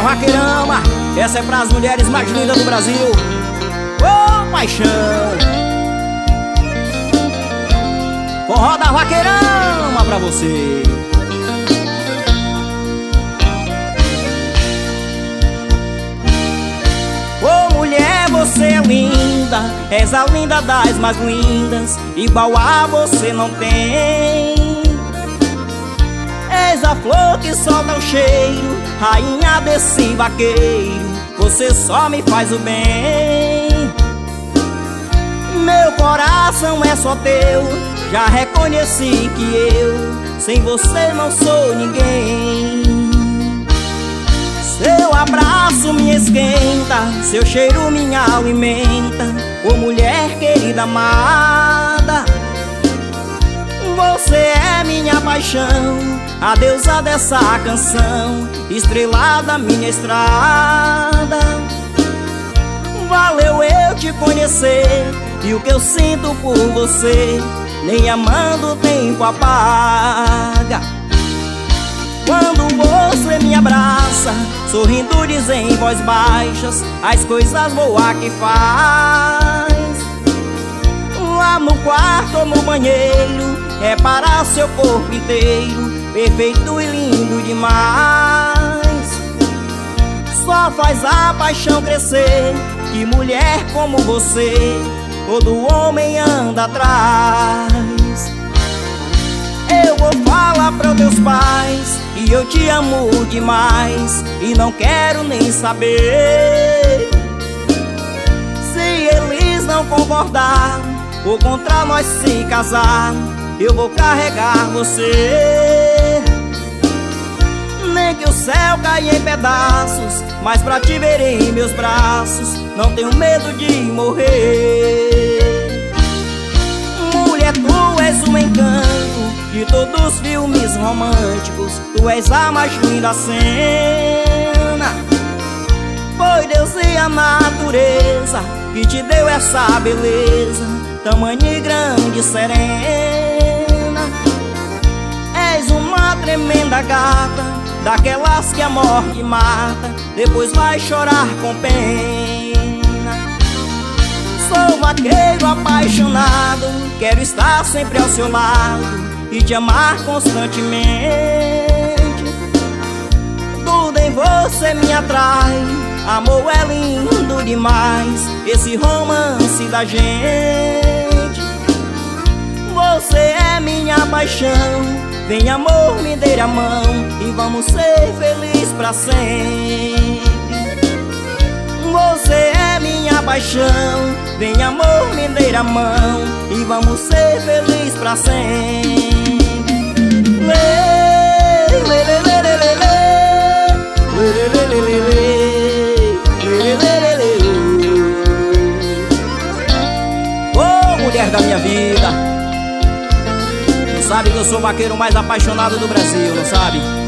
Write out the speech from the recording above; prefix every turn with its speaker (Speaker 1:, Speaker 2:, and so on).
Speaker 1: Vaqueirama, essa é pras mulheres mais lindas do Brasil. Ô, paixão! Forró da Vaqueirama pra você. Ô mulher, você é linda, és a linda das mais lindas, igual a você não tem. És a flor que solta o cheiro, rainha desse vaqueiro, você só me faz o bem. Meu coração é só teu, já reconheci que eu sem você não sou ninguém. Seu abraço me esquenta, seu cheiro me alimenta, ô mulher querida amada. Você é minha paixão, a deusa dessa canção, estrela da minha estrada. Valeu eu te conhecer, e o que eu sinto por você, nem amando o tempo apaga. Quando você me abraça, sorrindo diz em voz baixas as coisas boas que faz. Lá no quarto ou no banheiro, repara seu corpo inteiro, perfeito e lindo demais. Só faz a paixão crescer, que mulher como você todo homem anda atrás. Eu vou falar para teus pais que eu te amo demais, e não quero nem saber. Se eles não concordar ou contra nós se casar, eu vou carregar você. Nem que o céu caia em pedaços, mas pra te ver em meus braços, não tenho medo de morrer. Mulher, tu és um encanto de todos os filmes românticos, tu és a mais linda cena. Foi Deus e a natureza que te deu essa beleza, tamanha e grande serena. És uma tremenda gata, daquelas que a morte mata, depois vai chorar com pena. Sou vaqueiro apaixonado, quero estar sempre ao seu lado e te amar constantemente. Tudo em você me atrai, amor é lindo demais, esse romance da gente. Você é minha paixão, vem amor, me dê a mão e vamos ser felizes pra sempre. Você é minha paixão, vem amor, me dê a mão e vamos ser felizes pra sempre. Ô mulher da minha vida, sabe que eu sou o vaqueiro mais apaixonado do Brasil, não sabe?